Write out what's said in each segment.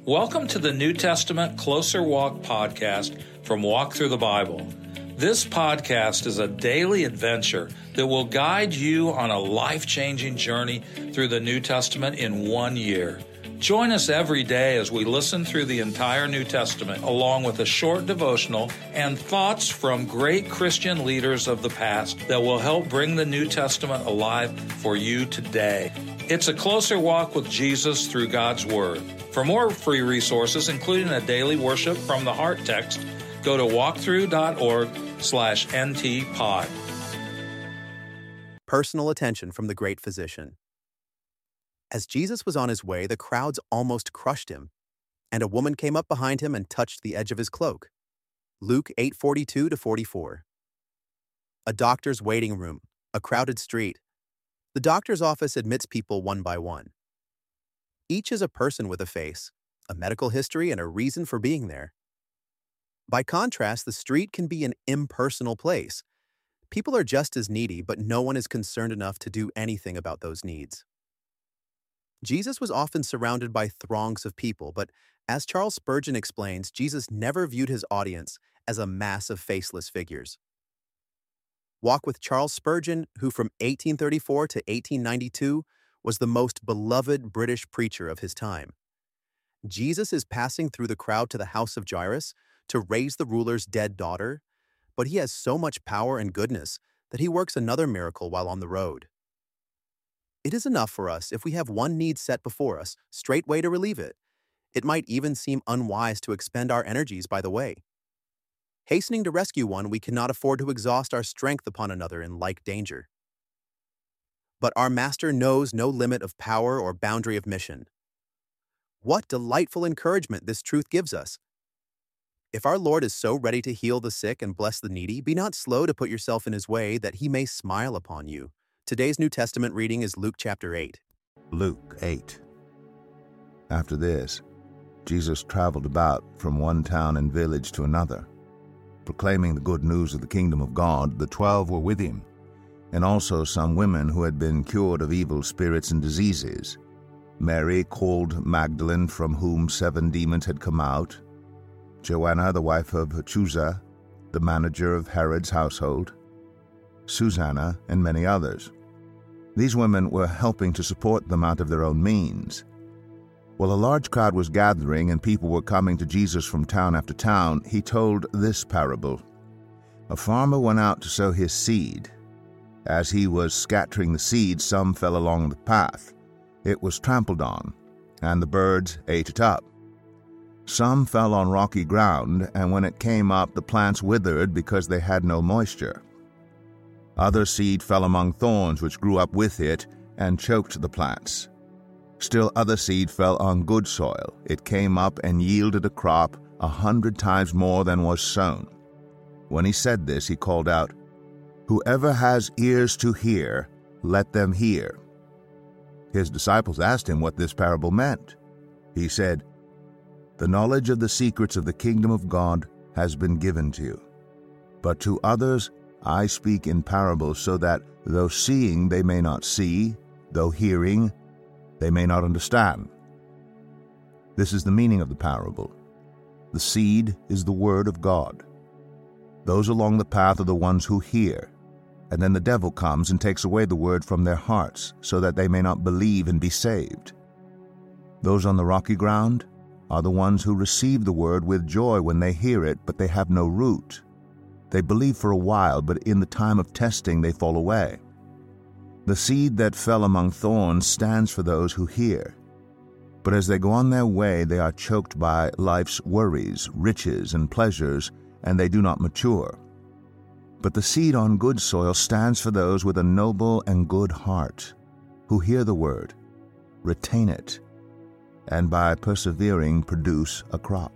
Welcome to the New Testament Closer Walk podcast from Walk Through the Bible. This podcast is a daily adventure that will guide you on a life-changing journey through the New Testament in 1 year. Join us every day as we listen through the entire New Testament, along with a short devotional and thoughts from great Christian leaders of the past that will help bring the New Testament alive for you today. It's a closer walk with Jesus through God's Word. For more free resources, including a daily worship from the Heart text, go to walkthrough.org/ntpod. Personal attention from the great physician. As Jesus was on his way, the crowds almost crushed him, and a woman came up behind him and touched the edge of his cloak. Luke 8:42-44. A doctor's waiting room, a crowded street. The doctor's office admits people one by one. Each is a person with a face, a medical history, and a reason for being there. By contrast, the street can be an impersonal place. People are just as needy, but no one is concerned enough to do anything about those needs. Jesus was often surrounded by throngs of people, but as Charles Spurgeon explains, Jesus never viewed his audience as a mass of faceless figures. Walk with Charles Spurgeon, who from 1834 to 1892 was the most beloved British preacher of his time. Jesus is passing through the crowd to the house of Jairus to raise the ruler's dead daughter, but he has so much power and goodness that he works another miracle while on the road. It is enough for us if we have one need set before us, straightway to relieve it. It might even seem unwise to expend our energies by the way. Hastening to rescue one, we cannot afford to exhaust our strength upon another in like danger. But our Master knows no limit of power or boundary of mission. What delightful encouragement this truth gives us! If our Lord is so ready to heal the sick and bless the needy, be not slow to put yourself in his way that he may smile upon you. Today's New Testament reading is Luke chapter 8. Luke 8. After this, Jesus traveled about from one town and village to another, proclaiming the good news of the kingdom of God. The 12 were with him, and also some women who had been cured of evil spirits and diseases. Mary, called Magdalene, from whom 7 demons had come out, Joanna, the wife of Chuza, the manager of Herod's household, Susanna, and many others. These women were helping to support them out of their own means. While a large crowd was gathering and people were coming to Jesus from town after town, he told this parable. A farmer went out to sow his seed. As he was scattering the seed, some fell along the path. It was trampled on, and the birds ate it up. Some fell on rocky ground, and when it came up, the plants withered because they had no moisture. Other seed fell among thorns, which grew up with it and choked the plants. Still other seed fell on good soil. It came up and yielded a crop 100 times more than was sown. When he said this, he called out, "Whoever has ears to hear, let them hear." His disciples asked him what this parable meant. He said, "The knowledge of the secrets of the kingdom of God has been given to you. But to others I speak in parables, so that though seeing they may not see, though hearing they may not understand." This is the meaning of the parable. The seed is the word of God. Those along the path are the ones who hear, and then the devil comes and takes away the word from their hearts, so that they may not believe and be saved. Those on the rocky ground are the ones who receive the word with joy when they hear it, but they have no root. They believe for a while, but in the time of testing they fall away. The seed that fell among thorns stands for those who hear. But as they go on their way, they are choked by life's worries, riches, and pleasures, and they do not mature. But the seed on good soil stands for those with a noble and good heart, who hear the word, retain it, and by persevering produce a crop.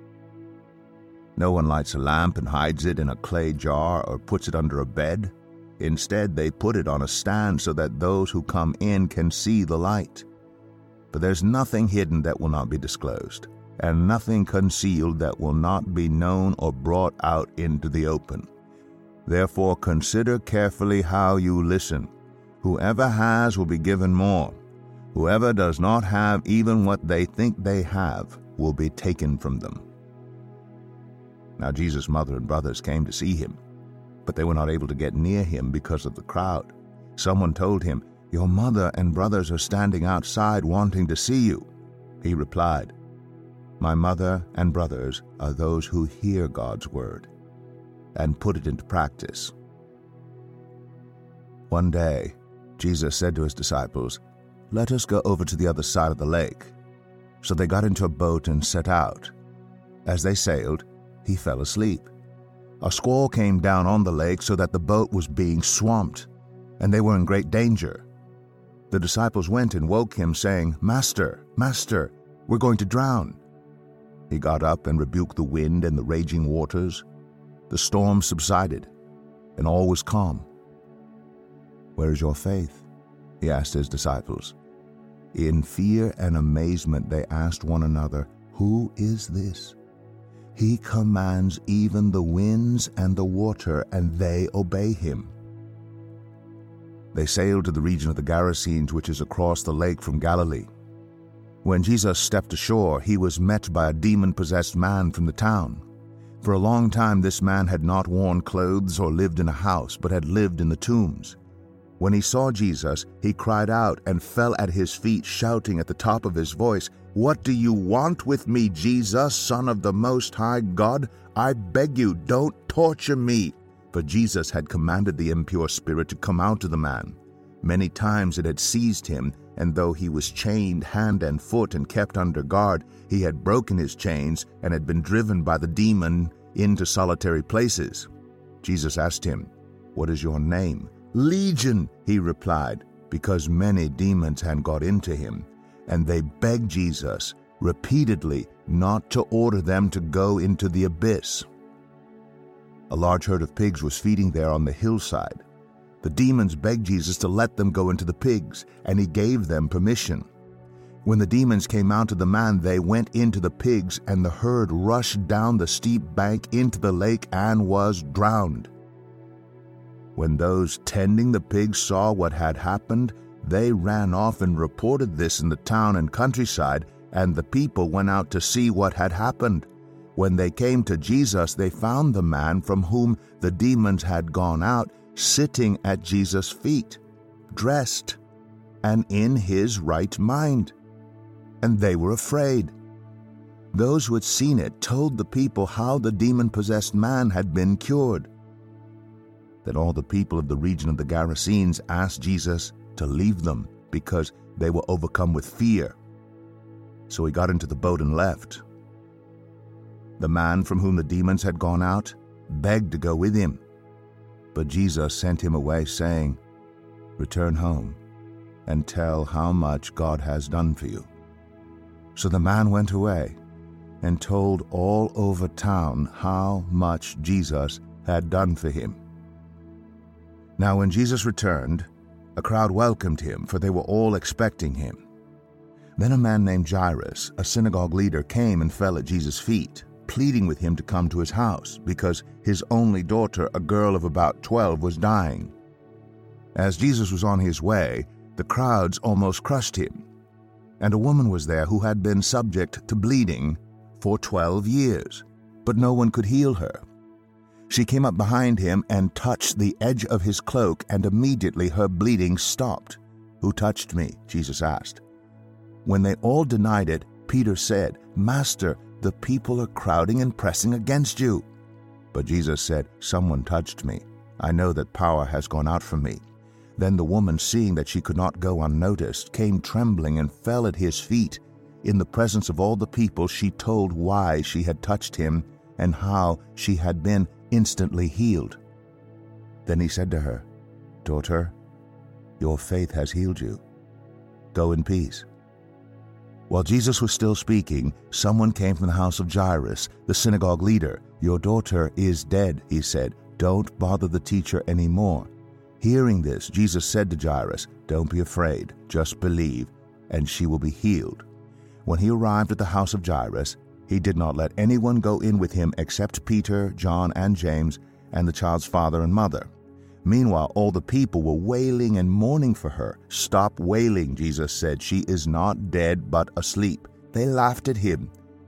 No one lights a lamp and hides it in a clay jar or puts it under a bed. Instead, they put it on a stand so that those who come in can see the light. But there's nothing hidden that will not be disclosed, and nothing concealed that will not be known or brought out into the open. Therefore, consider carefully how you listen. Whoever has will be given more. Whoever does not have even what they think they have, will be taken from them." Now Jesus' mother and brothers came to see him, but they were not able to get near him because of the crowd. Someone told him, "Your mother and brothers are standing outside wanting to see you." He replied, "My mother and brothers are those who hear God's word and put it into practice." One day, Jesus said to his disciples, "Let us go over to the other side of the lake." So they got into a boat and set out. As they sailed, he fell asleep. A squall came down on the lake so that the boat was being swamped, and they were in great danger. The disciples went and woke him, saying, "Master, Master, we're going to drown." He got up and rebuked the wind and the raging waters. The storm subsided, and all was calm. "Where is your faith?" he asked his disciples. In fear and amazement they asked one another, "Who is this? He commands even the winds and the water, and they obey him." They sailed to the region of the Gerasenes, which is across the lake from Galilee. When Jesus stepped ashore, he was met by a demon-possessed man from the town. For a long time this man had not worn clothes or lived in a house, but had lived in the tombs. When he saw Jesus, he cried out and fell at his feet, shouting at the top of his voice, "What do you want with me, Jesus, Son of the Most High God? I beg you, don't torture me." For Jesus had commanded the impure spirit to come out of the man. Many times it had seized him, and though he was chained hand and foot and kept under guard, he had broken his chains and had been driven by the demon into solitary places. Jesus asked him, "What is your name?" "Legion," he replied, because many demons had got into him, and they begged Jesus repeatedly not to order them to go into the abyss. A large herd of pigs was feeding there on the hillside. The demons begged Jesus to let them go into the pigs, and he gave them permission. When the demons came out of the man, they went into the pigs, and the herd rushed down the steep bank into the lake and was drowned. When those tending the pigs saw what had happened, they ran off and reported this in the town and countryside, and the people went out to see what had happened. When they came to Jesus, they found the man from whom the demons had gone out sitting at Jesus' feet, dressed, and in his right mind. And they were afraid. Those who had seen it told the people how the demon-possessed man had been cured. Then all the people of the region of the Gerasenes asked Jesus to leave them because they were overcome with fear. So he got into the boat and left. The man from whom the demons had gone out begged to go with him. But Jesus sent him away, saying, "Return home and tell how much God has done for you." So the man went away and told all over town how much Jesus had done for him. Now when Jesus returned, a crowd welcomed him, for they were all expecting him. Then a man named Jairus, a synagogue leader, came and fell at Jesus' feet, pleading with him to come to his house, because his only daughter, a girl of about 12, was dying. As Jesus was on his way, the crowds almost crushed him. And a woman was there who had been subject to bleeding for 12 years, but no one could heal her. She came up behind him and touched the edge of his cloak, and immediately her bleeding stopped. "Who touched me?" Jesus asked. When they all denied it, Peter said, "Master, the people are crowding and pressing against you." But Jesus said, "Someone touched me. I know that power has gone out from me." Then the woman, seeing that she could not go unnoticed, came trembling and fell at his feet. In the presence of all the people, she told why she had touched him and how she had been instantly healed. Then he said to her, "Daughter, your faith has healed you. Go in peace." While Jesus was still speaking, someone came from the house of Jairus, the synagogue leader. "Your daughter is dead," he said. "Don't bother the teacher anymore." Hearing this, Jesus said to Jairus, "Don't be afraid, just believe, and she will be healed." When he arrived at the house of Jairus, he did not let anyone go in with him except Peter, John, and James, and the child's father and mother. Meanwhile, all the people were wailing and mourning for her. "Stop wailing," Jesus said. "She is not dead, but asleep." They laughed at him.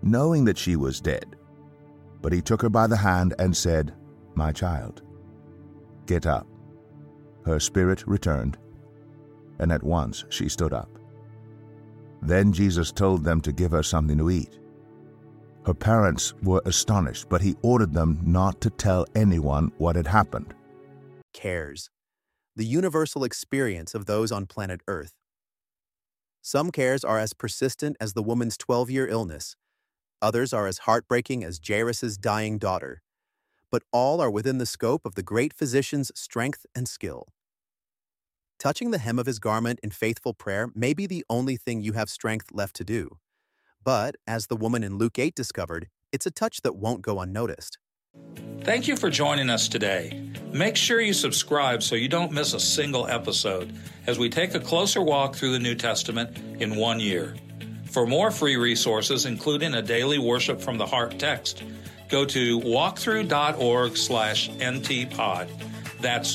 knowing that she was dead. But he took her by the hand and said, "My child, get up." Her spirit returned, and at once she stood up. Then Jesus told them to give her something to eat. Her parents were astonished, but he ordered them not to tell anyone what had happened. CARES, the universal experience of those on planet Earth. Some cares are as persistent as the woman's 12-year illness. Others are as heartbreaking as Jairus' dying daughter. But all are within the scope of the great physician's strength and skill. Touching the hem of his garment in faithful prayer may be the only thing you have strength left to do. But, as the woman in Luke 8 discovered, it's a touch that won't go unnoticed. Thank you for joining us today. Make sure you subscribe so you don't miss a single episode as we take a closer walk through the New Testament in 1 year. For more free resources, including a daily Worship from the Heart text, go to walkthrough.org/ntpod. That's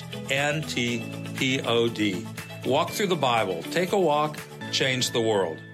walkthrough.org/ntpod. Walk through the Bible. Take a walk. Change the world.